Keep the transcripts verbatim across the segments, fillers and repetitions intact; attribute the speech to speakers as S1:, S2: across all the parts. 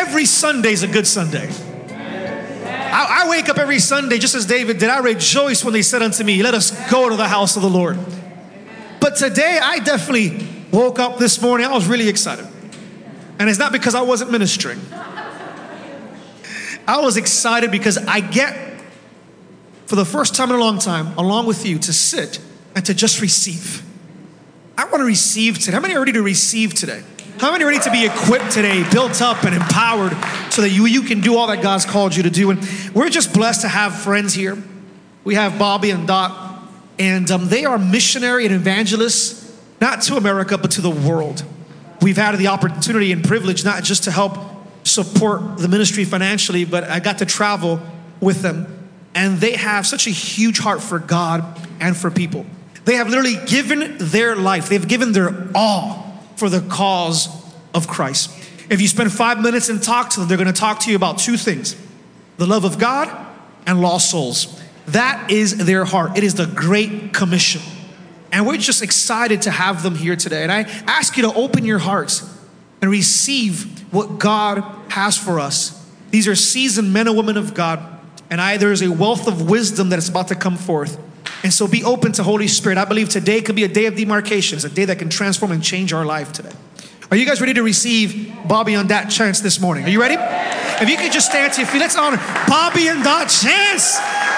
S1: every Sunday is a good Sunday. I, I wake up every Sunday just as David did. I rejoice when they said unto me, let us go to the house of the Lord. But today I definitely woke up this morning. I was really excited. And it's not because I wasn't ministering. I was excited because I get, for the first time in a long time, along with you, to sit and to just receive. I want to receive today. How many are ready to receive today? How many are ready to be equipped today, built up and empowered so that you, you can do all that God's called you to do? And we're just blessed to have friends here. We have Bobby and Dot, and um, they are missionary and evangelists, not to America, but to the world. We've had the opportunity and privilege not just to help support the ministry financially, but I got to travel with them. And they have such a huge heart for God and for people. They have literally given their life. They've given their all for the cause of Christ. If you spend five minutes and talk to them, they're going to talk to you about two things: the love of God and lost souls. That is their heart. It is the Great Commission. And we're just excited to have them here today. And I ask you to open your hearts and receive what God has for us. These are seasoned men and women of God. And I, there is a wealth of wisdom that is about to come forth. And so be open to Holy Spirit. I believe today could be a day of demarcation. It's a day that can transform and change our life today. Are you guys ready to receive Bobby and Dot Chance this morning? Are you ready? If you could just stand to your feet, let's honor Bobby and Dot Chance.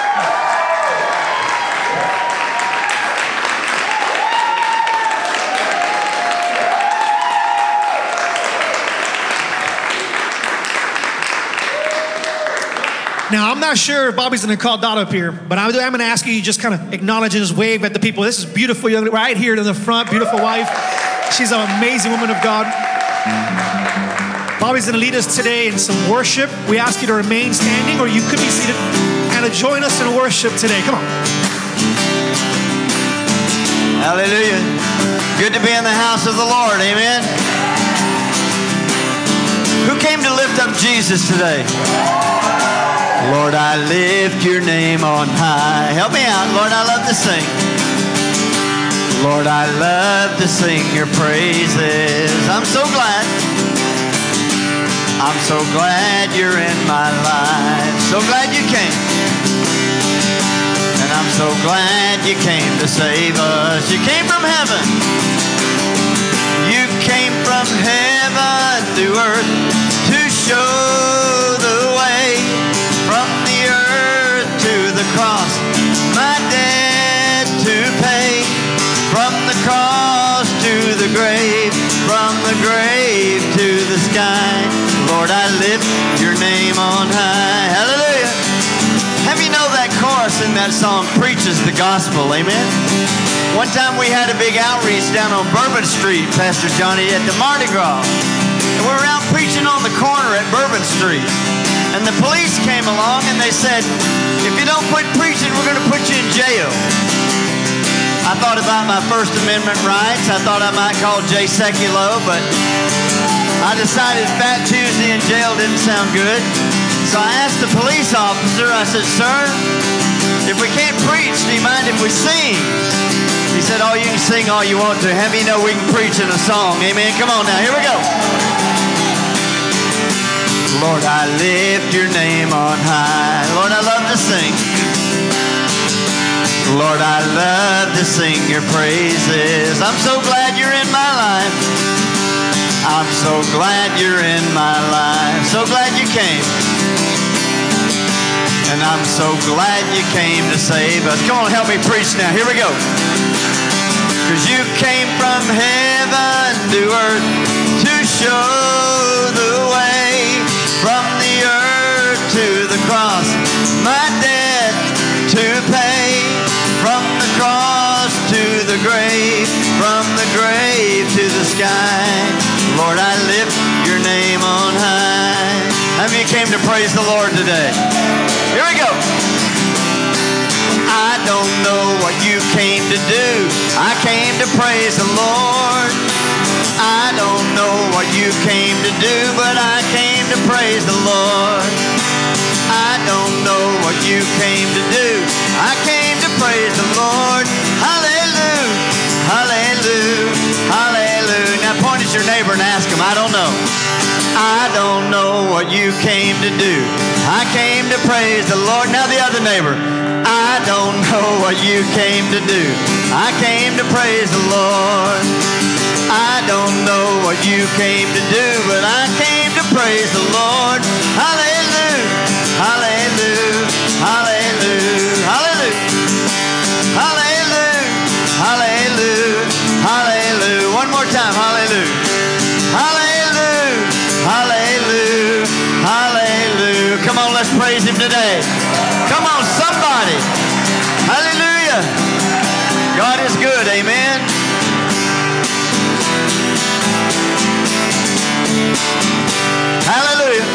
S1: Now, I'm not sure if Bobby's going to call Dot up here, but I'm, I'm going to ask you to just kind of acknowledge and just wave at the people. This is beautiful young, right here in the front, beautiful wife. She's an amazing woman of God. Bobby's going to lead us today in some worship. We ask you to remain standing, or you could be seated, and to join us in worship today. Come on.
S2: Hallelujah. Good to be in the house of the Lord. Amen. Who came to lift up Jesus today? Lord, I lift your name on high. Help me out. Lord, I love to sing. Lord, I love to sing your praises. I'm so glad. I'm so glad you're in my life. So glad you came. And I'm so glad you came to save us. You came from heaven. You came from heaven to earth to show the way. From the earth to the cross, my debt to pay. From the cross to the grave, from the grave to the sky. Lord, I lift your name on high. Hallelujah. How many know that chorus in that song preaches the gospel? Amen. One time we had a big outreach down on Bourbon Street, Pastor Johnny, at the Mardi Gras. And we were out preaching on the corner at Bourbon Street. And the police came along and they said, if you don't quit preaching, we're going to put you in jail. I thought about my First Amendment rights. I thought I might call Jay Sekulow, but I decided Fat Tuesday in jail didn't sound good. So I asked the police officer, I said, sir, if we can't preach, do you mind if we sing? He said, oh, you can sing all you want to. Have you know we can preach in a song. Amen. Come on now. Here we go. Lord, I lift your name on high. Lord, I love to sing. Lord, I love to sing your praises. I'm so glad you're in my life. I'm so glad you're in my life. So glad you came. And I'm so glad you came to save us. Come on, help me preach now. Here we go. Because you came from heaven to earth to show the way. From the earth to the cross, my debt to pay. From the cross to the grave, from the grave to the sky. Lord, I lift your name on high. How many came to praise the Lord today? Here we go. I don't know what you came to do. I came to praise the Lord. I don't know what you came to do, but I came to praise the Lord. I don't know what you came to do. I came to praise the Lord. Hallelujah, hallelujah, hallelujah. Now point at your neighbor and ask him, I don't know. I don't know what you came to do. I came to praise the Lord. Now the other neighbor. I don't know what you came to do. I came to praise the Lord. I don't know what you came to do, but I came to praise the Lord. Hallelujah, hallelujah, hallelujah, hallelujah, hallelujah, hallelujah, hallelujah. One more time, hallelujah, hallelujah, hallelujah, hallelujah. Come on, let's praise him today. Come on, somebody. Hallelujah. God is good, amen. Hallelujah.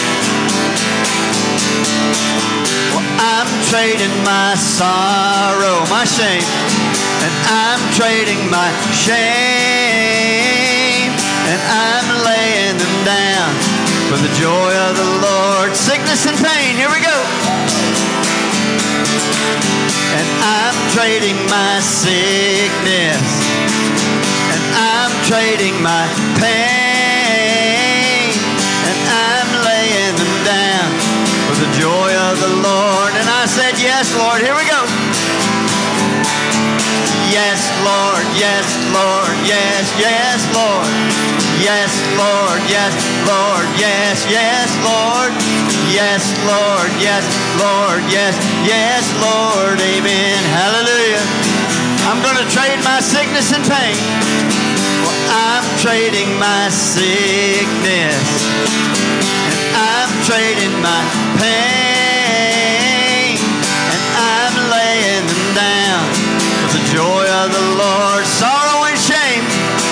S2: Well, I'm trading my sorrow, my shame, and I'm trading my shame, and I'm laying them down for the joy of the Lord. Sickness and pain, here we go. And I'm trading my sickness, and I'm trading my pain, and I'm laying them down for the joy of the Lord. And I said, yes, Lord. Here we go. Yes, Lord. Yes, Lord. Yes, yes, Lord. Yes, Lord. Yes, Lord. Yes, yes, Lord. Yes, Lord. Yes, Lord. Yes, yes, Lord. Amen. Hallelujah. I'm going to trade my sickness and pain. Well, I'm trading my sickness, and I'm trading my pain, and I'm laying them down for the joy of the Lord. Sorrow and shame,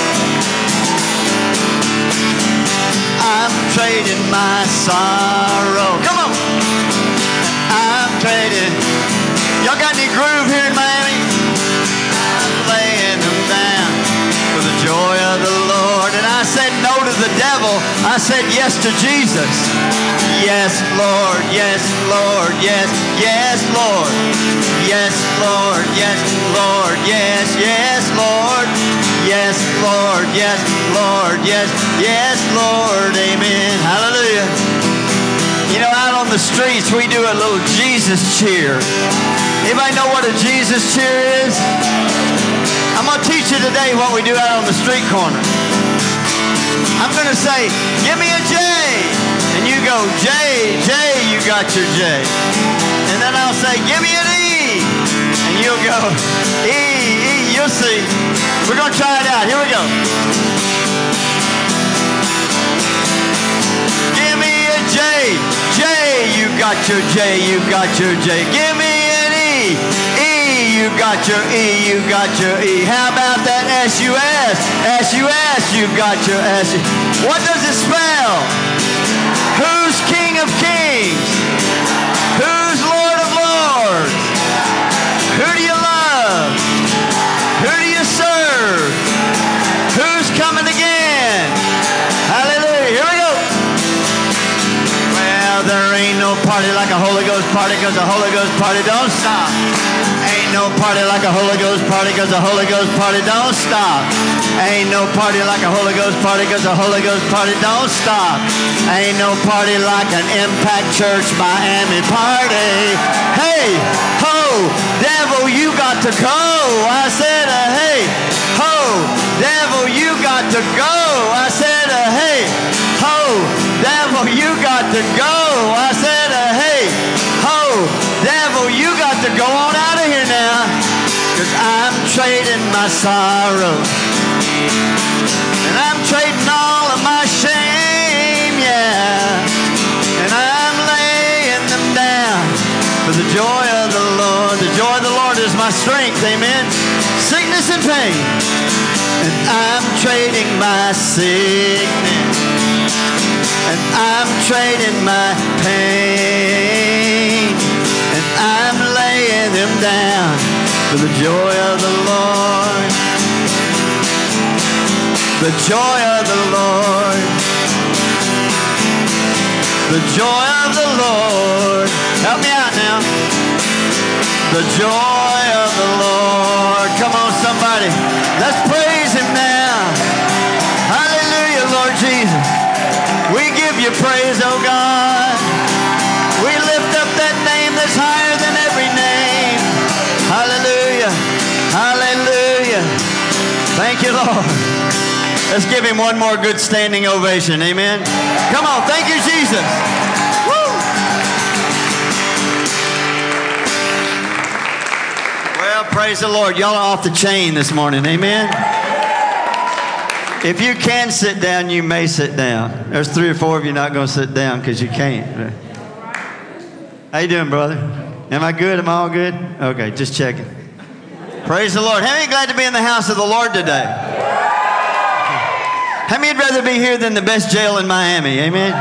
S2: I'm trading my sorrow. Come on. I'm trading. Y'all got any groove here in Miami? I'm laying them down for the joy of the Lord. And I said no to the devil. I said yes to Jesus. Yes, Lord. Yes, Lord. Yes, yes, Lord. Yes, Lord. Yes, Lord. Yes, yes, Lord. Yes, Lord. Yes, Lord. Yes, yes, Lord. Amen. Hallelujah. You know, out on the streets, we do a little Jesus cheer. Anybody know what a Jesus cheer is? I'm going to teach you today what we do out on the street corner. I'm going to say, give me a J. And you go, J, J, you got your J. And then I'll say, give me an E. And you'll go, E, E, you'll see. We're going to try it out. Here we go. Give me a J. J, you got your J, you got your J. Give me an E. E, you got your E, you got your E. How about that S U S? S U S, you got your S. What does it spell? Who's King of Kings? Who's Lord of Lords? Who do you love? Who do you serve? Who's coming again? Hallelujah. Here we go. Well, there ain't no party like a Holy Ghost party, because the Holy Ghost party don't stop. Ain't no party like a Holy Ghost party, because the Holy Ghost party don't stop. Ain't no party like a Holy Ghost party, because the Holy Ghost party don't stop. Ain't no party like an Impact Church Miami party. Hey, ho, devil, you got to go. I said, uh, hey, ho, devil, you got to go. I said, uh, hey, ho, devil, you got to go. I said, uh, hey, ho, devil, you got to go on out of here now, because I'm trading my sorrow, and I'm trading all of my shame, yeah, and I'm laying them down for the joy of the Lord. The joy of the Lord is my strength, amen. Sickness and pain, and I'm trading my sickness, and I'm trading my pain, and I'm laying them down for the joy of the Lord. The joy of the Lord. The joy of the Lord. Help me out now. The joy of the Lord. Come on, somebody. Let's praise him now. Hallelujah, Lord Jesus. We praise, oh God. We lift up that name that's higher than every name. Hallelujah. Hallelujah. Thank you, Lord. Let's give him one more good standing ovation. Amen. Come on. Thank you, Jesus. Woo. Well, praise the Lord. Y'all are off the chain this morning. Amen. If you can sit down, you may sit down. There's three or four of you not going to sit down because you can't. How you doing, brother? Am I good? Am I all good? Okay, just checking. Praise the Lord. How many glad to be in the house of the Lord today? How many would rather be here than the best jail in Miami? Amen?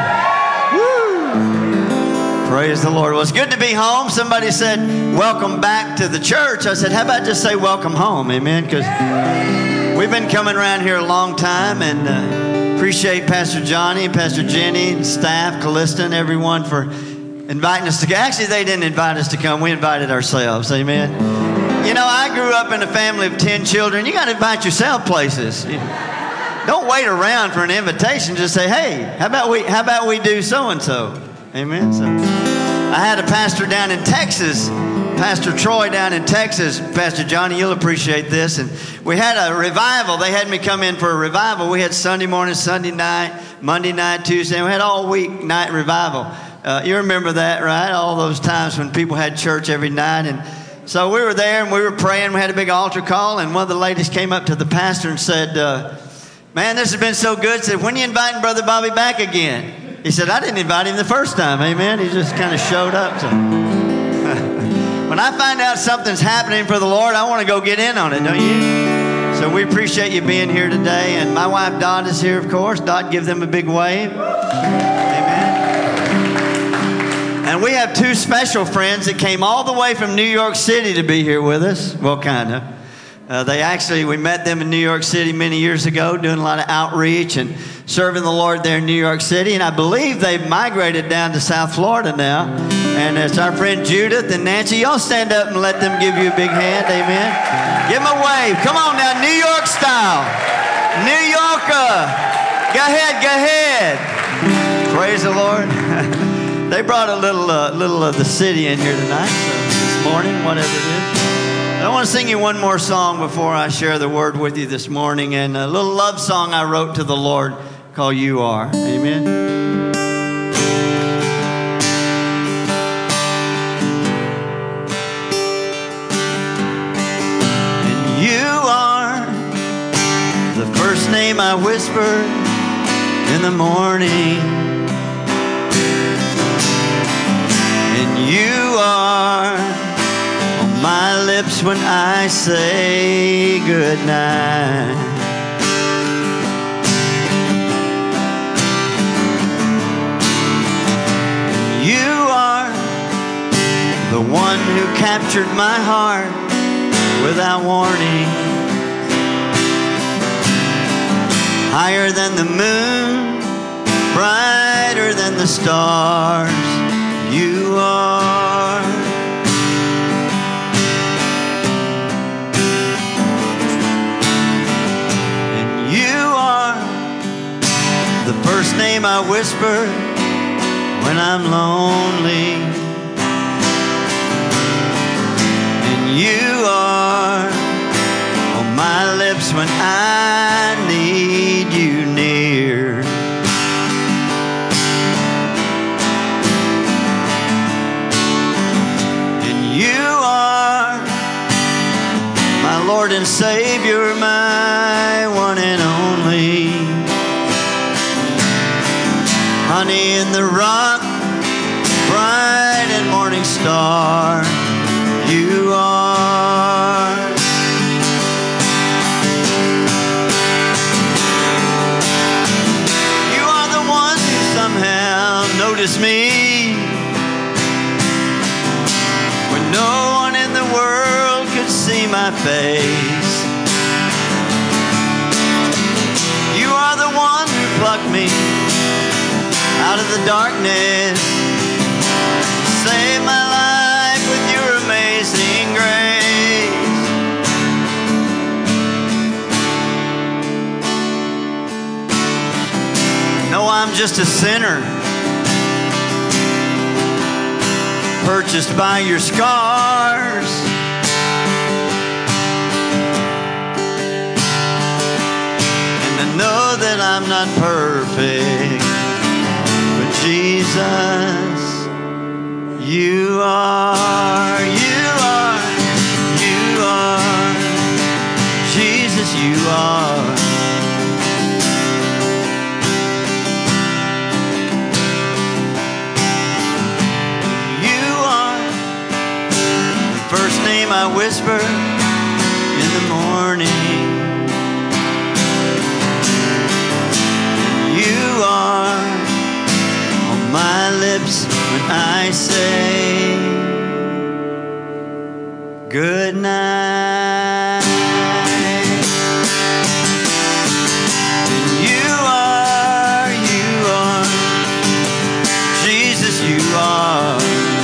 S2: Woo. Praise the Lord. Well, it's good to be home. Somebody said, welcome back to the church. I said, how about just say welcome home? Amen? Because we've been coming around here a long time, and uh, appreciate Pastor Johnny and Pastor Jenny and staff, Callista, and everyone for inviting us to go. Actually, they didn't invite us to come. We invited ourselves. Amen. You know, I grew up in a family of ten children. You got to invite yourself places. Don't wait around for an invitation. Just say, hey, how about we, how about we do so-and-so? Amen. So I had a pastor down in Texas, Pastor Troy down in Texas. Pastor Johnny, you'll appreciate this. And we had a revival. They had me come in for a revival. We had Sunday morning, Sunday night, Monday night, Tuesday. And we had all week night revival. Uh, you remember that, right? All those times when people had church every night. And so we were there and we were praying. We had a big altar call. And one of the ladies came up to the pastor and said, uh, man, this has been so good. Said, when are you inviting Brother Bobby back again? He said, I didn't invite him the first time. Amen. He just kind of showed up. So when I find out something's happening for the Lord, I want to go get in on it, don't you? So we appreciate you being here today. And my wife Dot is here, of course. Dot, give them a big wave. Amen. And we have two special friends that came all the way from New York City to be here with us. Well, kind of. Uh, they actually, we met them in New York City many years ago, doing a lot of outreach and serving the Lord there in New York City. And I believe they've migrated down to South Florida now. And it's our friend Judith and Nancy. Y'all stand up and let them give you a big hand. Amen. Give them a wave. Come on now, New York style. New Yorker. Go ahead, go ahead. Praise the Lord. They brought a little, uh, little of the city in here tonight. So this morning, whatever it is. I want to sing you one more song before I share the word with you this morning, and a little love song I wrote to the Lord called You Are. Amen. And you are the first name I whispered in the morning, and you are my lips when I say goodnight. You are the one who captured my heart without warning. Higher than the moon, brighter than the stars, you are. The first name I whisper when I'm lonely, and you are on my lips when I need you near. And you are my Lord and Savior, my one and only. Honey in the rock, bright and morning star, you are. You are the one who somehow noticed me when no one in the world could see my face. You are the one who plucked me out of the darkness, save my life with your amazing grace. No, I'm just a sinner purchased by your scars. And I know that I'm not perfect, but Jesus, you are, you are, you are, Jesus, you are. First name I whisper in the morning. You are on my lips when I say good night. And you are, you are, Jesus, you are.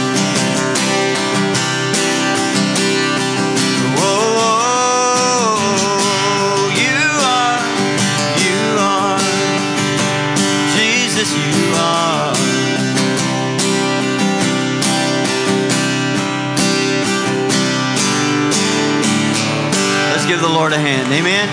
S2: Give the Lord a hand. Amen.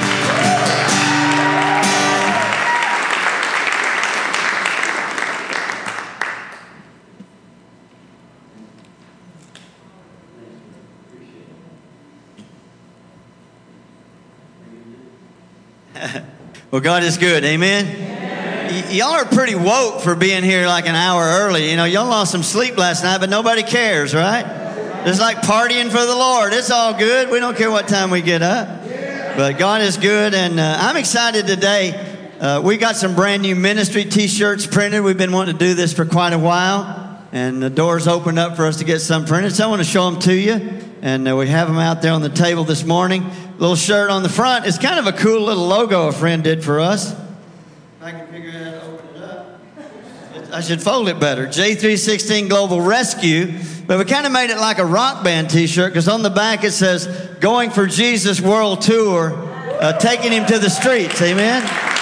S2: Well, God is good. Amen. Y- y'all are pretty woke for being here like an hour early. You know, y'all lost some sleep last night, but nobody cares, right? It's like partying for the Lord. It's all good. We don't care what time we get up. But God is good, and uh, I'm excited today. Uh, we got some brand new ministry T-shirts printed. We've been wanting to do this for quite a while, and the doors opened up for us to get some printed. So I want to show them to you, and uh, we have them out there on the table this morning. Little shirt on the front. It's kind of a cool little logo a friend did for us. If I can figure out how to open it up. I should fold it better. J three sixteen Global Rescue. But we kind of made it like a rock band T-shirt because on the back it says, Going for Jesus World Tour, uh, taking him to the streets. Amen?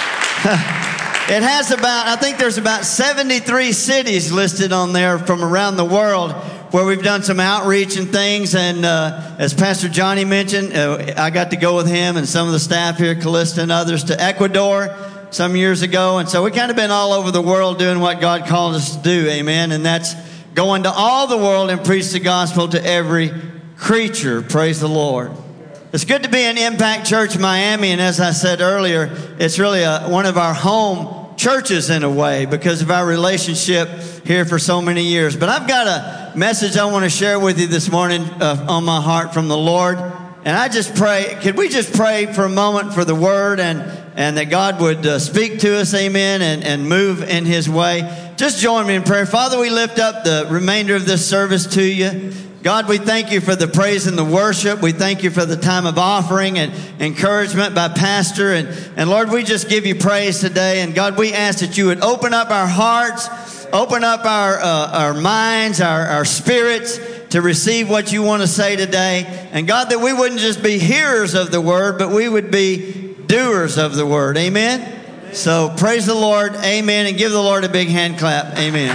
S2: It has about, I think there's about seventy-three cities listed on there from around the world where we've done some outreach and things. And uh, as Pastor Johnny mentioned, uh, I got to go with him and some of the staff here, Callista and others, to Ecuador some years ago. And so we've kind of been all over the world doing what God called us to do. Amen? And that's going to all the world and preach the gospel to every creature. Praise the Lord. It's good to be in Impact Church Miami, and as I said earlier, it's really a, one of our home churches in a way because of our relationship here for so many years. But I've got a message I want to share with you this morning uh, on my heart from the Lord, and I just pray, could we just pray for a moment for the Word and, and that God would uh, speak to us, amen, and, and move in His way. Just join me in prayer. Father, we lift up the remainder of this service to you. God, we thank you for the praise and the worship. We thank you for the time of offering and encouragement by Pastor. And, and Lord, we just give you praise today. And God, we ask that you would open up our hearts, open up our, uh, our minds, our, our spirits to receive what you want to say today. And God, that we wouldn't just be hearers of the word, but we would be doers of the word. Amen? So praise the Lord, amen, and give the Lord a big hand clap, amen.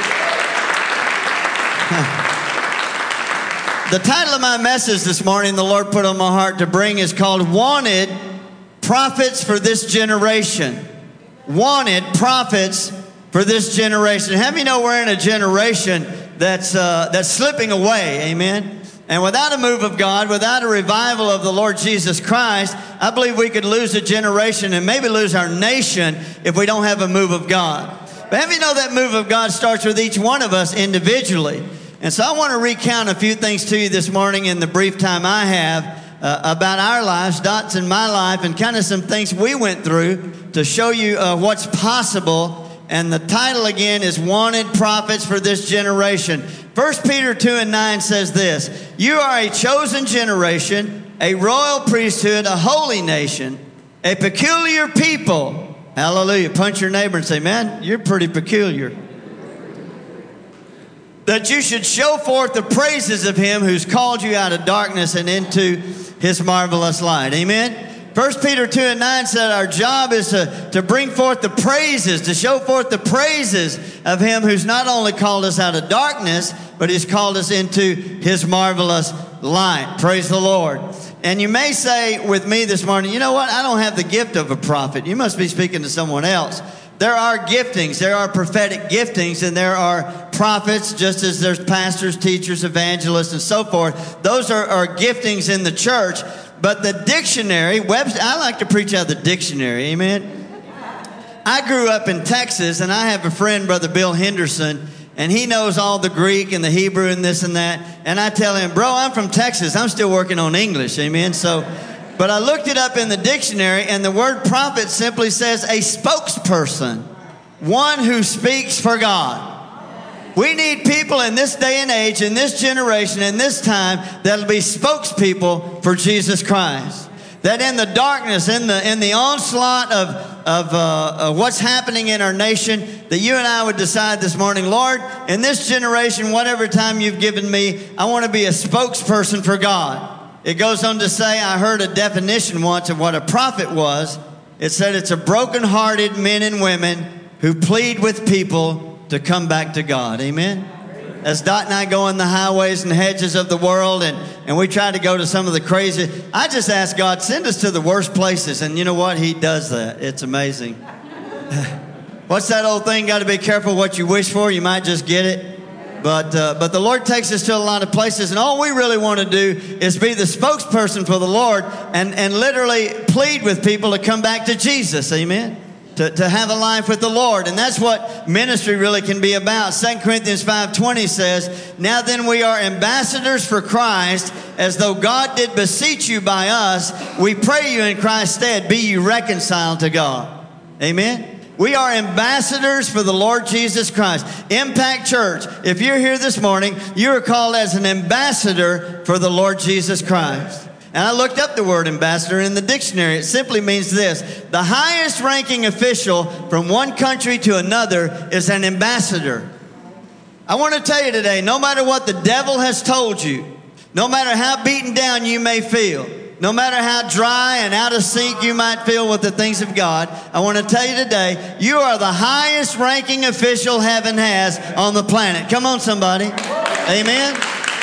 S2: The title of my message this morning the Lord put on my heart to bring is called Wanted Prophets for This Generation. Wanted Prophets for This Generation. How many know we're in a generation that's, uh, that's slipping away, amen? And without a move of God, without a revival of the Lord Jesus Christ, I believe we could lose a generation and maybe lose our nation if we don't have a move of God. But have you know that move of God starts with each one of us individually. And so I want to recount a few things to you this morning in the brief time I have uh, about our lives, Dot's and my life, and kind of some things we went through to show you uh, what's possible. And the title again is Wanted Prophets for This Generation. First Peter two and nine says this, You are a chosen generation, a royal priesthood, a holy nation, a peculiar people. Hallelujah. Punch your neighbor and say, man, you're pretty peculiar. That you should show forth the praises of him who's called you out of darkness and into his marvelous light. Amen. First Peter two and nine said our job is to, to bring forth the praises, to show forth the praises of him who's not only called us out of darkness, but he's called us into his marvelous light. Praise the Lord. And you may say with me this morning, you know what? I don't have the gift of a prophet. You must be speaking to someone else. There are giftings. There are prophetic giftings, and there are prophets, just as there's pastors, teachers, evangelists, and so forth. Those are, are giftings in the church. But the dictionary, Webster, I like to preach out of the dictionary, amen? I grew up in Texas, and I have a friend, Brother Bill Henderson, and he knows all the Greek and the Hebrew and this and that. And I tell him, bro, I'm from Texas. I'm still working on English, amen? So... But I looked it up in the dictionary, and the word prophet simply says a spokesperson, one who speaks for God. We need people in this day and age, in this generation, in this time, that'll be spokespeople for Jesus Christ. That in the darkness, in the in the onslaught of of, uh, of what's happening in our nation, that you and I would decide this morning, Lord, in this generation, whatever time you've given me, I want to be a spokesperson for God. It goes on to say, I heard a definition once of what a prophet was. It said it's a broken-hearted men and women who plead with people to come back to God. Amen? As Dot and I go in the highways and hedges of the world, and, and we try to go to some of the crazy, I just ask God, send us to the worst places. And you know what? He does that. It's amazing. What's that old thing? Got to be careful what you wish for. You might just get it. But uh, but the Lord takes us to a lot of places, and all we really want to do is be the spokesperson for the Lord and, and literally plead with people to come back to Jesus, amen? To, to have a life with the Lord. And that's what ministry really can be about. Second Corinthians five twenty says, now then we are ambassadors for Christ, as though God did beseech you by us. We pray you in Christ's stead, be you reconciled to God. Amen? We are ambassadors for the Lord Jesus Christ. Impact Church, if you're here this morning, you are called as an ambassador for the Lord Jesus Christ. And I looked up the word ambassador in the dictionary. It simply means this: the highest ranking official from one country to another is an ambassador. I want to tell you today, no matter what the devil has told you, no matter how beaten down you may feel, no matter how dry and out of sync you might feel with the things of God, I want to tell you today, you are the highest ranking official heaven has on the planet. Come on, somebody. Amen.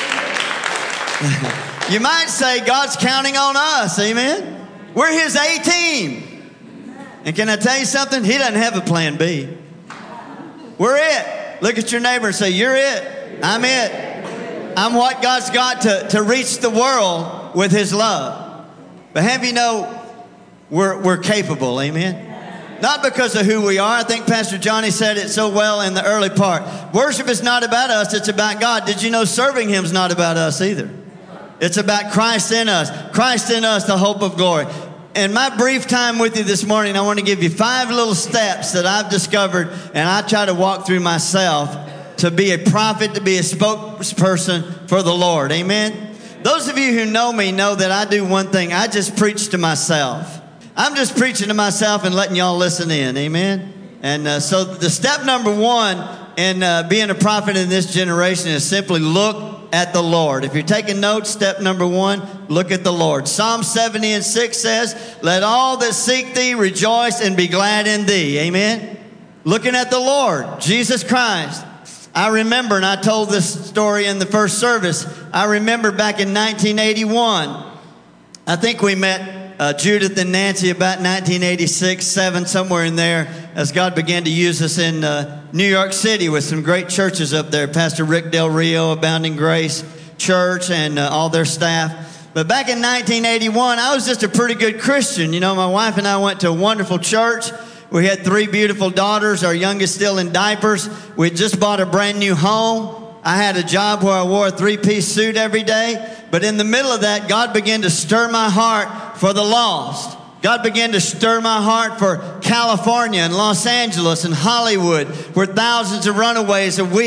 S2: You might say God's counting on us. Amen. We're his A team. And can I tell you something? He doesn't have a plan B. We're it. Look at your neighbor and say, you're it. I'm it. I'm what God's got to, to reach the world with his love. But have you know, we're, we're capable, amen? Not because of who we are. I think Pastor Johnny said it so well in the early part. Worship is not about us, it's about God. Did you know serving him is not about us either? It's about Christ in us. Christ in us, the hope of glory. In my brief time with you this morning, I want to give you five little steps that I've discovered, and I try to walk through myself to be a prophet, to be a spokesperson for the Lord, amen? Those of you who know me know that I do one thing. I just preach to myself. I'm just preaching to myself and letting y'all listen in. Amen? And uh, so the step number one in uh, being a prophet in this generation is simply look at the Lord. If you're taking notes, step number one, look at the Lord. Psalm seventy and six says, let all that seek thee rejoice and be glad in thee. Amen? Looking at the Lord, Jesus Christ. I remember, and I told this story in the first service, I remember back in nineteen eighty-one, I think we met uh, Judith and Nancy about nineteen eighty-six, seven, somewhere in there, as God began to use us in uh, New York City with some great churches up there. Pastor Rick Del Rio, Abounding Grace Church, and uh, all their staff. But back in nineteen eighty-one, I was just a pretty good Christian. You know, my wife and I went to a wonderful church. We had three beautiful daughters, our youngest still in diapers. We had just bought a brand new home. I had a job where I wore a three-piece suit every day. But in the middle of that, God began to stir my heart for the lost. God began to stir my heart for California and Los Angeles and Hollywood, where thousands of runaways a week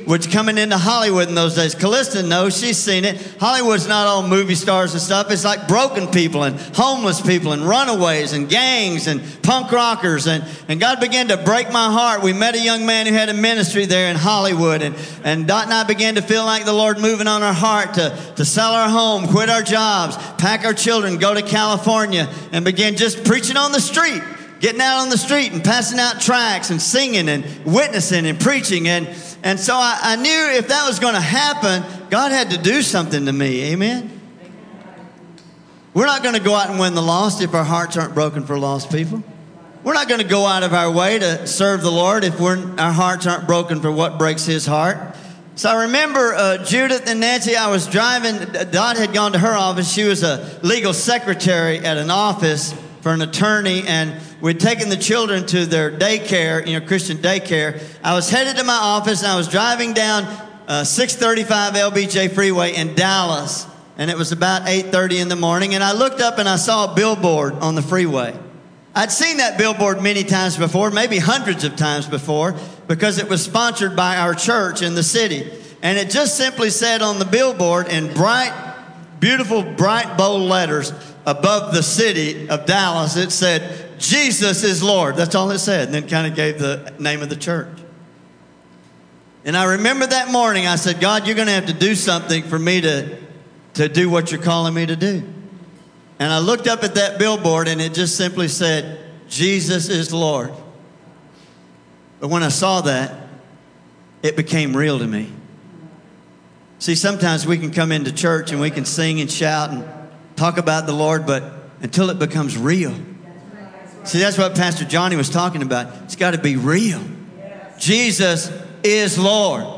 S2: was coming into Hollywood in those days. Callista knows, she's seen it. Hollywood's not all movie stars and stuff. It's like broken people and homeless people and runaways and gangs and punk rockers. And, and God began to break my heart. We met a young man who had a ministry there in Hollywood. And, and Dot and I began to feel like the Lord moving on our heart to, to sell our home, quit our jobs, pack our children, go to California, and begin just preaching on the street. Getting out on the street and passing out tracts and singing and witnessing and preaching. And, and so I, I knew if that was going to happen, God had to do something to me. Amen? We're not going to go out and win the lost if our hearts aren't broken for lost people. We're not going to go out of our way to serve the Lord if we're, our hearts aren't broken for what breaks His heart. So I remember uh, Judith and Nancy, I was driving. Dot had gone to her office. She was a legal secretary at an office for an attorney, and we'd taken the children to their daycare, you know, Christian daycare. I was headed to my office, and I was driving down uh, six thirty-five L B J Freeway in Dallas, and it was about eight thirty in the morning, and I looked up and I saw a billboard on the freeway. I'd seen that billboard many times before, maybe hundreds of times before, because it was sponsored by our church in the city. And it just simply said on the billboard in bright, beautiful, bright, bold letters above the city of Dallas, it said, Jesus is Lord. That's all it said. And then kind of gave the name of the church. And I remember that morning, I said, God, you're going to have to do something for me to, to do what you're calling me to do. And I looked up at that billboard, and it just simply said, Jesus is Lord. But when I saw that, it became real to me. See, sometimes we can come into church and we can sing and shout and talk about the Lord, but until it becomes real. See, that's what Pastor Johnny was talking about. It's got to be real. Jesus is Lord.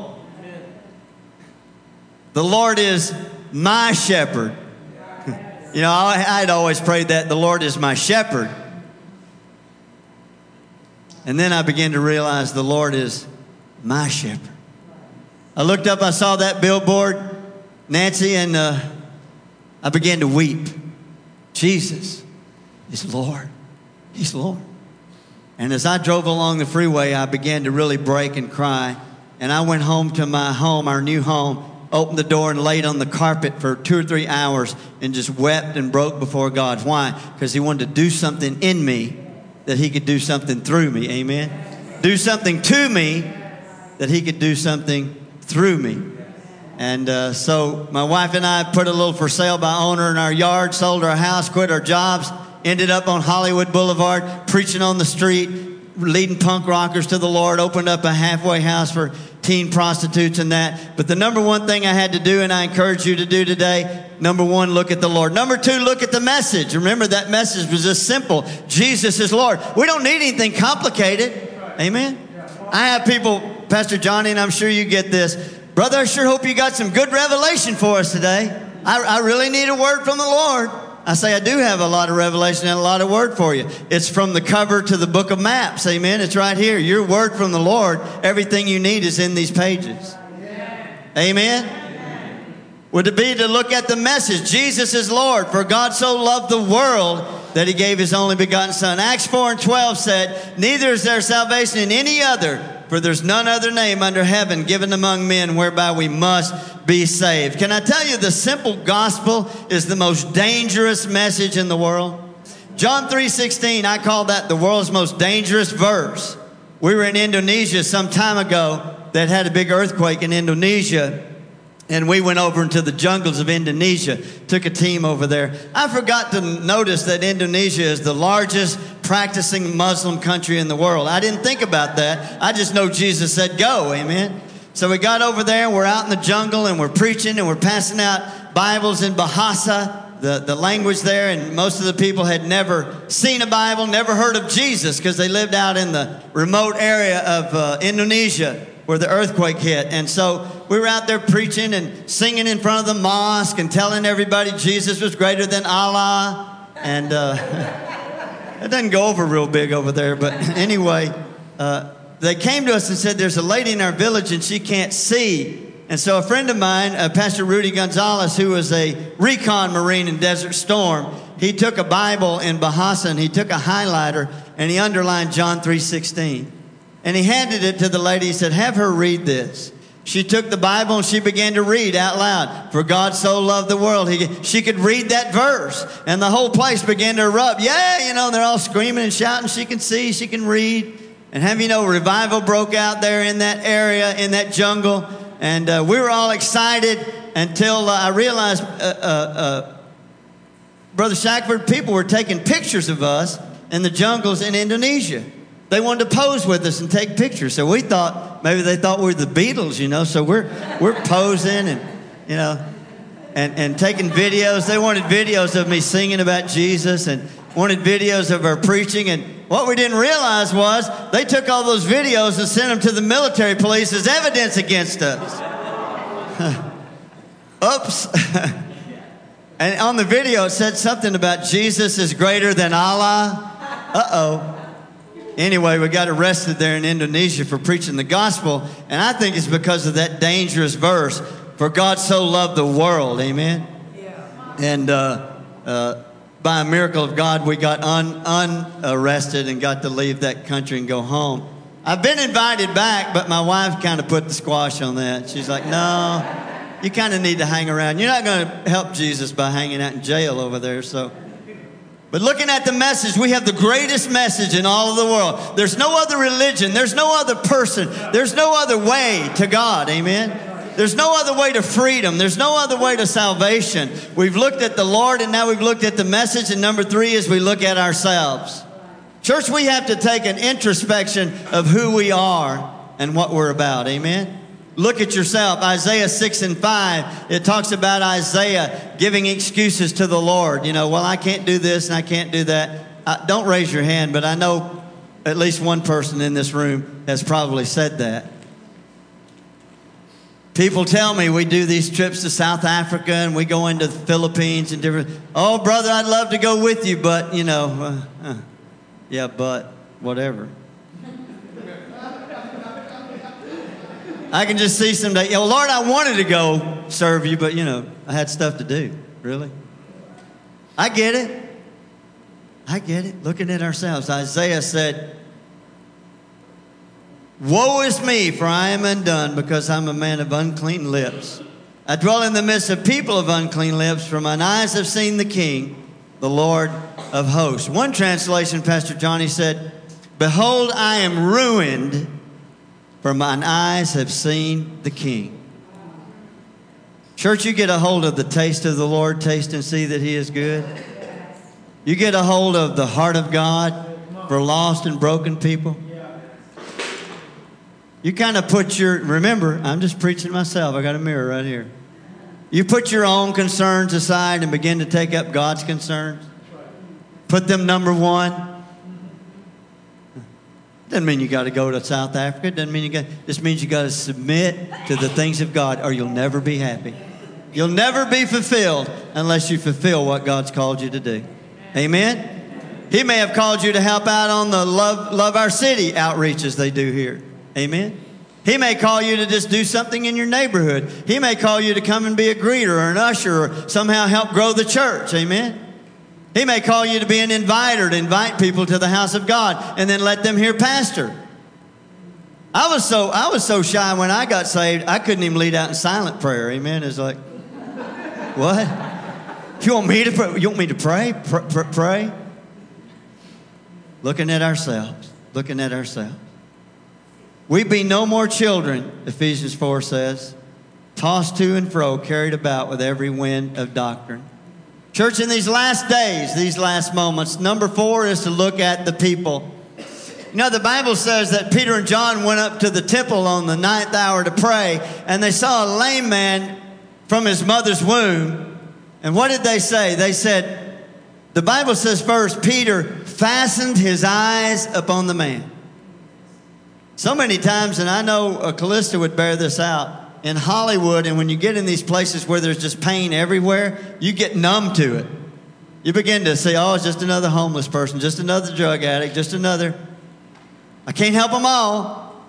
S2: The Lord is my shepherd. You know, I, I'd always prayed that the Lord is my shepherd. And then I began to realize the Lord is my shepherd. I looked up, I saw that billboard, Nancy, and uh, I began to weep. Jesus is Lord. He's Lord. And as I drove along the freeway, I began to really break and cry. And I went home to my home, our new home, opened the door and laid on the carpet for two or three hours and just wept and broke before God. Why? Because He wanted to do something in me that He could do something through me. Amen? Do something to me that He could do something through me. And uh, so my wife and I put a little for sale by owner in our yard, sold our house, quit our jobs, ended up on Hollywood Boulevard, preaching on the street, leading punk rockers to the Lord, opened up a halfway house for teen prostitutes and that. But the number one thing I had to do, and I encourage you to do today, number one, look at the Lord. Number two, look at the message. Remember, that message was just simple. Jesus is Lord. We don't need anything complicated. Amen? I have people, Pastor Johnny, and I'm sure you get this. Brother, I sure hope you got some good revelation for us today. I, I really need a word from the Lord. I say I do have a lot of revelation and a lot of word for you. It's from the cover to the book of maps. Amen. It's right here. Your word from the Lord. Everything you need is in these pages. Amen. Amen. Would it be to look at the message? Jesus is Lord. For God so loved the world that He gave His only begotten Son. Acts four and twelve said, neither is there salvation in any other, for there's none other name under heaven given among men whereby we must be saved. Can I tell you, the simple gospel is the most dangerous message in the world? John three sixteen, I call that the world's most dangerous verse. We were in Indonesia some time ago that had a big earthquake in Indonesia. And we went over into the jungles of Indonesia, took a team over there. I forgot to notice that Indonesia is the largest practicing Muslim country in the world. I didn't think about that. I just know Jesus said go, amen? So we got over there, we're out in the jungle, and we're preaching, and we're passing out Bibles in Bahasa, the, the language there, and most of the people had never seen a Bible, never heard of Jesus, because they lived out in the remote area of uh, Indonesia, where the earthquake hit. And so we were out there preaching and singing in front of the mosque and telling everybody Jesus was greater than Allah. And uh, it doesn't go over real big over there. But anyway, uh, they came to us and said, there's a lady in our village and she can't see. And so a friend of mine, uh, Pastor Rudy Gonzalez, who was a recon Marine in Desert Storm, he took a Bible in Bahasa and he took a highlighter and he underlined John three sixteen. And he handed it to the lady. He said, have her read this. She took the Bible and she began to read out loud. For God so loved the world. He, she could read that verse and the whole place began to erupt. Yeah, you know, they're all screaming and shouting. She can see, she can read. And have you know, revival broke out there in that area, in that jungle. And uh, we were all excited until uh, I realized, uh, uh, uh, Brother Shackford, people were taking pictures of us in the jungles in Indonesia. They wanted to pose with us and take pictures. So we thought, maybe they thought we were the Beatles, you know. So we're we're posing and, you know, and, and taking videos. They wanted videos of me singing about Jesus and wanted videos of our preaching. And what we didn't realize was they took all those videos and sent them to the military police as evidence against us. Oops. And on the video it said something about Jesus is greater than Allah. Uh-oh. Anyway, we got arrested there in Indonesia for preaching the gospel. And I think it's because of that dangerous verse. For God so loved the world. Amen. Yeah. And uh, uh, by a miracle of God, we got un- unarrested and got to leave that country and go home. I've been invited back, but my wife kind of put the squash on that. She's like, no, you kind of need to hang around. You're not going to help Jesus by hanging out in jail over there. So. But looking at the message, we have the greatest message in all of the world. There's no other religion. There's no other person. There's no other way to God. Amen. There's no other way to freedom. There's no other way to salvation. We've looked at the Lord and now we've looked at the message. And number three is we look at ourselves. Church, we have to take an introspection of who we are and what we're about. Amen. Look at yourself. Isaiah six and five, it talks about Isaiah giving excuses to the Lord. You know, well, I can't do this and I can't do that. Uh, don't raise your hand, but I know at least one person in this room has probably said that. People tell me we do these trips to South Africa and we go into the Philippines and different. Oh, brother, I'd love to go with you, but, you know, uh, uh, yeah, but whatever. I can just see someday, you know, Lord, I wanted to go serve you, but, you know, I had stuff to do. Really? I get it. I get it. Looking at ourselves. Isaiah said, woe is me, for I am undone, because I'm a man of unclean lips. I dwell in the midst of people of unclean lips, for mine eyes have seen the King, the Lord of hosts. One translation, Pastor Johnny said, behold, I am ruined, for mine eyes have seen the King. Church, you get a hold of the taste of the Lord, taste and see that He is good. You get a hold of the heart of God for lost and broken people. You kind of put your, remember, I'm just preaching to myself. I got a mirror right here. You put your own concerns aside and begin to take up God's concerns. Put them number one. Doesn't mean you got to go to South Africa. Doesn't mean you got. This means you got to submit to the things of God, or you'll never be happy. You'll never be fulfilled unless you fulfill what God's called you to do. Amen. He may have called you to help out on the love love our city outreaches they do here. Amen. He may call you to just do something in your neighborhood. He may call you to come and be a greeter or an usher or somehow help grow the church. Amen. He may call you to be an inviter, to invite people to the house of God and then let them hear pastor. I was so I was so shy when I got saved, I couldn't even lead out in silent prayer. Amen. It's like, what? You want me to pray? You want me to pray? Pr- pr- pray? Looking at ourselves. Looking at ourselves. We be no more children, Ephesians four says, tossed to and fro, carried about with every wind of doctrine. Church, in these last days, these last moments, number four is to look at the people. You know, the Bible says that Peter and John went up to the temple on the ninth hour to pray, and they saw a lame man from his mother's womb. And what did they say? They said, the Bible says first, Peter fastened his eyes upon the man. So many times, and I know uh, Callista would bear this out, in Hollywood, and when you get in these places where there's just pain everywhere, you get numb to it. You begin to say, oh, it's just another homeless person, just another drug addict, just another. I can't help them all.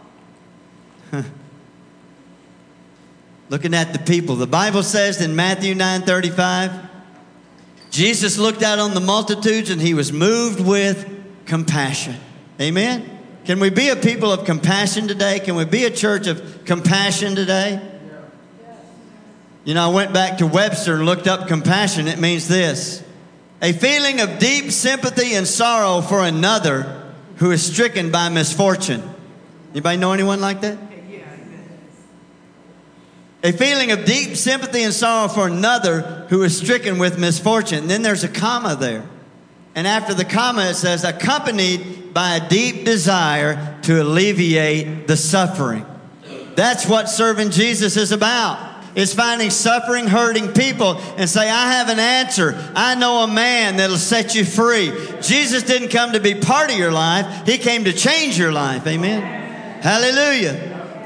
S2: Looking at the people. The Bible says in Matthew nine thirty-five, Jesus looked out on the multitudes and He was moved with compassion. Amen? Can we be a people of compassion today? Can we be a church of compassion today? You know, I went back to Webster and looked up compassion. It means this: a feeling of deep sympathy and sorrow for another who is stricken by misfortune. Anybody know anyone like that? A feeling of deep sympathy and sorrow for another who is stricken with misfortune. Then there's a comma there. And after the comma it says, accompanied by a deep desire to alleviate the suffering. That's what serving Jesus is about. It's finding suffering, hurting people and say, I have an answer. I know a man that'll set you free. Jesus didn't come to be part of your life. He came to change your life. Amen. Hallelujah.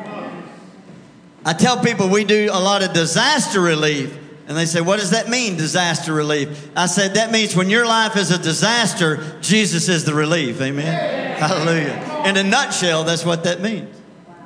S2: I tell people we do a lot of disaster relief. And they say, what does that mean, disaster relief? I said, that means when your life is a disaster, Jesus is the relief. Amen. Hallelujah. In a nutshell, that's what that means.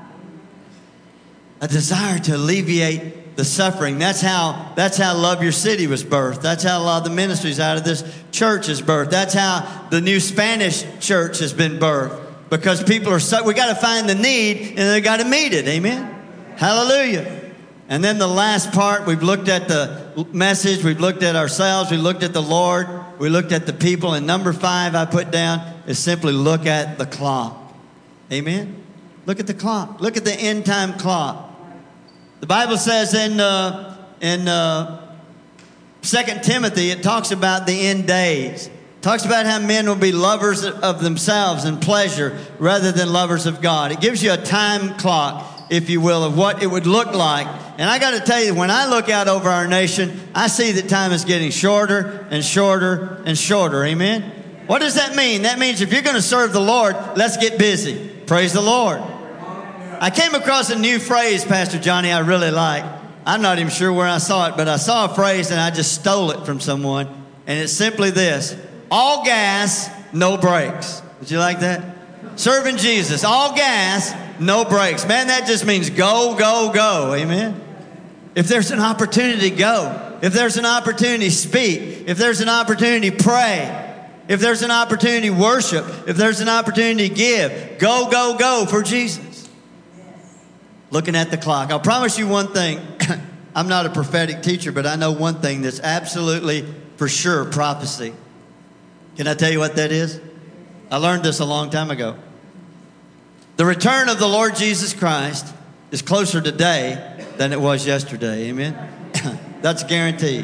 S2: A desire to alleviate the suffering. That's how, that's how Love Your City was birthed. That's how a lot of the ministries out of this church is birthed. That's how the new Spanish church has been birthed. Because people are so, we got to find the need and they got to meet it. Amen. Hallelujah. And then the last part, we've looked at the message, we've looked at ourselves, we looked at the Lord, we looked at the people. And number five I put down is simply look at the clock. Amen? Look at the clock. Look at the end time clock. The Bible says in, uh, in uh, Second Timothy, it talks about the end days. It talks about how men will be lovers of themselves and pleasure rather than lovers of God. It gives you a time clock, if you will, of what it would look like. And I got to tell you, when I look out over our nation, I see that time is getting shorter and shorter and shorter. Amen? What does that mean? That means if you're going to serve the Lord, let's get busy. Praise the Lord. I came across a new phrase, Pastor Johnny, I really like. I'm not even sure where I saw it, but I saw a phrase and I just stole it from someone. And it's simply this: all gas, no brakes. Did you like that? Serving Jesus, all gas, no brakes. Man, that just means go, go, go. Amen? If there's an opportunity, go. If there's an opportunity, speak. If there's an opportunity, pray. If there's an opportunity, worship. If there's an opportunity, give. Go, go, go for Jesus. Looking at the clock. I'll promise you one thing. I'm not a prophetic teacher, but I know one thing that's absolutely for sure prophecy. Can I tell you what that is? I learned this a long time ago. The return of the Lord Jesus Christ is closer today than it was yesterday. Amen? That's guaranteed.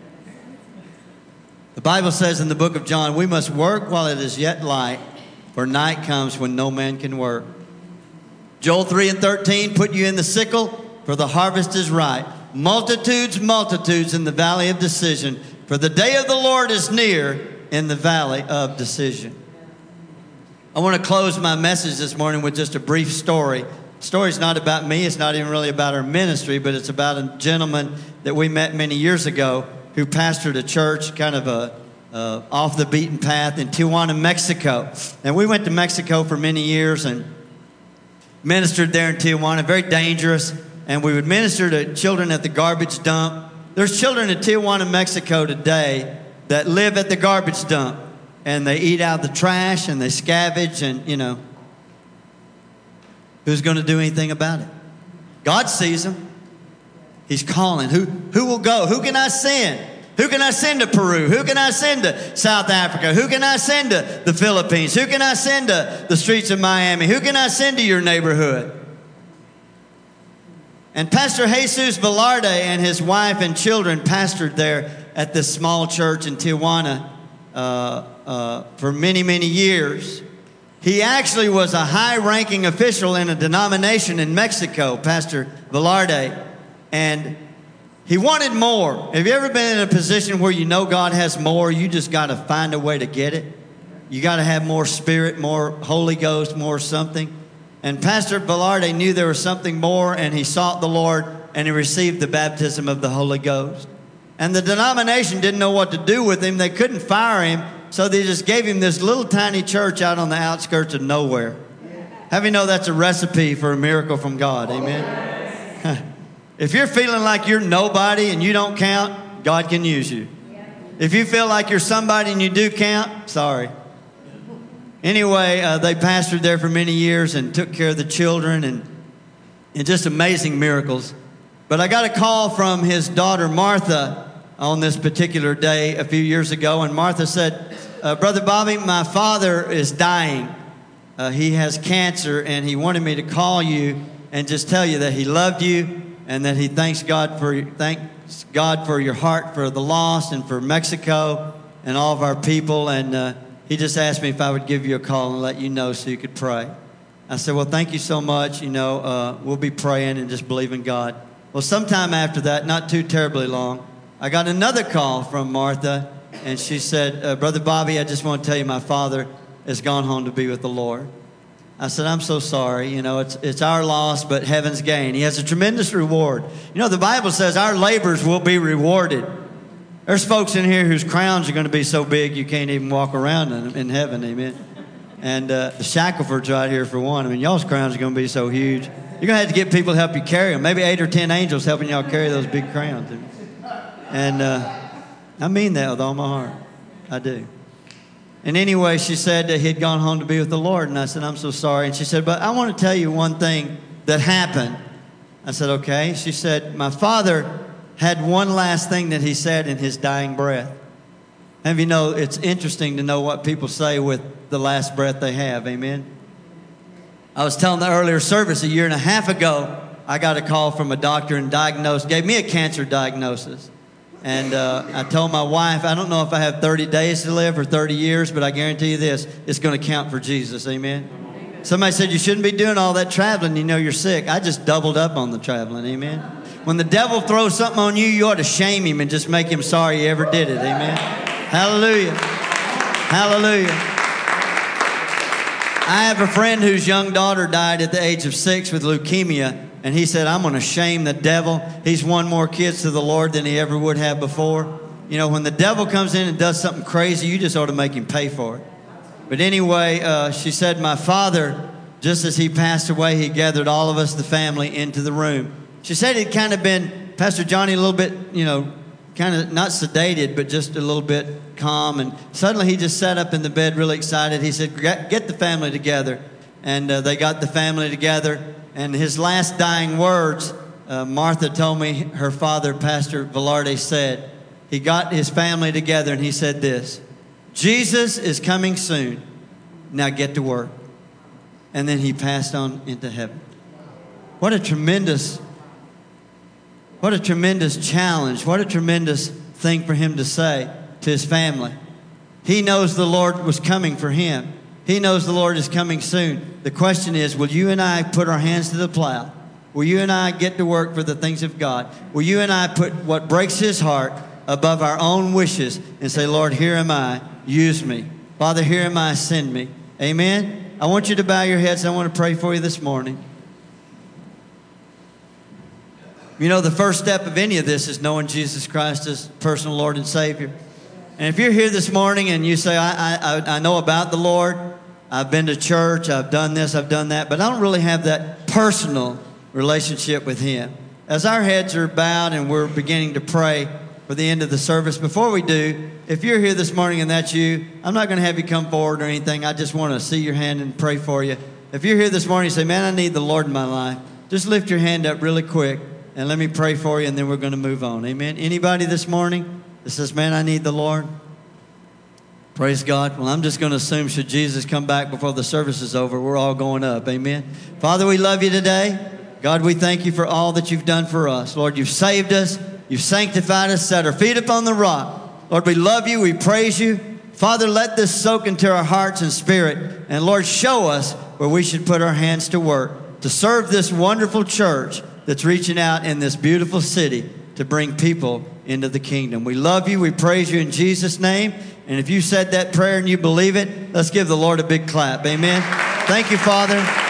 S2: The Bible says in the book of John, we must work while it is yet light, for night comes when no man can work. Joel three and thirteen, put you in the sickle, for the harvest is ripe. Multitudes, multitudes in the valley of decision, for the day of the Lord is near in the valley of decision. I want to close my message this morning with just a brief story. The story's not about me. It's not even really about our ministry, but it's about a gentleman that we met many years ago who pastored a church, kind of a uh, off the beaten path in Tijuana, Mexico. And we went to Mexico for many years and ministered there in Tijuana, very dangerous. And we would minister to children at the garbage dump. There's children in Tijuana, Mexico today that live at the garbage dump. And they eat out the trash and they scavenge and, you know, who's going to do anything about it? God sees them. He's calling. Who, who will go? Who can I send? Who can I send to Peru? Who can I send to South Africa? Who can I send to the Philippines? Who can I send to the streets of Miami? Who can I send to your neighborhood? And Pastor Jesus Velarde and his wife and children pastored there at this small church in Tijuana uh, uh, for many, many years. He actually was a high-ranking official in a denomination in Mexico, Pastor Velarde, and he wanted more. Have you ever been in a position where you know God has more? You just got to find a way to get it. You got to have more Spirit, more Holy Ghost, more something. And Pastor Velarde knew there was something more, and he sought the Lord, and he received the baptism of the Holy Ghost. And the denomination didn't know what to do with him. They couldn't fire him, so they just gave him this little tiny church out on the outskirts of nowhere. How do you know that's a recipe for a miracle from God? Amen? If you're feeling like you're nobody and you don't count, God can use you. If you feel like you're somebody and you do count, sorry. Anyway, uh, they pastored there for many years and took care of the children and, and just amazing miracles. But I got a call from his daughter, Martha, on this particular day a few years ago. And Martha said, uh, Brother Bobby, my father is dying. Uh, he has cancer, and he wanted me to call you and just tell you that he loved you and that he thanks God for, thanks God for your heart for the lost and for Mexico and all of our people. And uh, he just asked me if I would give you a call and let you know so you could pray. I said, well, thank you so much. You know, uh, we'll be praying and just believing God. Well, sometime after that, not too terribly long, I got another call from Martha, and she said, uh, Brother Bobby, I just want to tell you my father has gone home to be with the Lord. I said, I'm so sorry. You know, it's it's our loss, but heaven's gain. He has a tremendous reward. You know, the Bible says our labors will be rewarded. There's folks in here whose crowns are going to be so big you can't even walk around in, in heaven, amen. And uh, the Shacklefords right here for one. I mean, y'all's crowns are going to be so huge. You're going to have to get people to help you carry them. Maybe eight or ten angels helping y'all carry those big crowns. And uh, I mean that with all my heart. I do. And anyway, she said that he'd gone home to be with the Lord. And I said, I'm so sorry. And she said, but I want to tell you one thing that happened. I said, okay. She said, my father had one last thing that he said in his dying breath. And you know, it's interesting to know what people say with the last breath they have. Amen. I was telling the earlier service a year and a half ago, I got a call from a doctor and diagnosed, gave me a cancer diagnosis. And uh, I told my wife, I don't know if I have thirty days to live or thirty years, but I guarantee you this, it's going to count for Jesus. Amen. Somebody said, you shouldn't be doing all that traveling. You know you're sick. I just doubled up on the traveling. Amen. When the devil throws something on you, you ought to shame him and just make him sorry you ever did it. Amen. Hallelujah. Hallelujah. I have a friend whose young daughter died at the age of six with leukemia. And he said, I'm going to shame the devil. He's won more kids to the Lord than he ever would have before. You know, when the devil comes in and does something crazy, you just ought to make him pay for it. But anyway, uh, she said, my father, just as he passed away, he gathered all of us, the family, into the room. She said he'd kind of been, Pastor Johnny, a little bit, you know, kind of not sedated, but just a little bit calm. And suddenly he just sat up in the bed really excited. He said, get the family together. And uh, they got the family together. And his last dying words, uh, Martha told me her father, Pastor Velarde, said, he got his family together and he said this, Jesus is coming soon. Now get to work. And then he passed on into heaven. What a tremendous, what a tremendous challenge. What a tremendous thing for him to say to his family. He knows the Lord was coming for him. He knows the Lord is coming soon. The question is, will you and I put our hands to the plow? Will you and I get to work for the things of God? Will you and I put what breaks his heart above our own wishes and say, Lord, here am I, use me. Father, here am I, send me. Amen? I want you to bow your heads. I want to pray for you this morning. You know, the first step of any of this is knowing Jesus Christ as personal Lord and Savior. And if you're here this morning and you say, I, I, I know about the Lord, I've been to church, I've done this, I've done that, but I don't really have that personal relationship with him. As our heads are bowed and we're beginning to pray for the end of the service, before we do, if you're here this morning and that's you, I'm not going to have you come forward or anything. I just want to see your hand and pray for you. If you're here this morning and say, man, I need the Lord in my life, just lift your hand up really quick and let me pray for you, and then we're going to move on. Amen. Anybody this morning that says, man, I need the Lord? Praise God. Well, I'm just going to assume should Jesus come back before the service is over, we're all going up. Amen. Father, we love you today. God, we thank you for all that you've done for us. Lord, you've saved us. You've sanctified us, set our feet upon the rock. Lord, we love you. We praise you. Father, let this soak into our hearts and spirit. And Lord, show us where we should put our hands to work to serve this wonderful church that's reaching out in this beautiful city to bring people into the kingdom. We love you. We praise you in Jesus' name. And if you said that prayer and you believe it, let's give the Lord a big clap. Amen. Thank you, Father.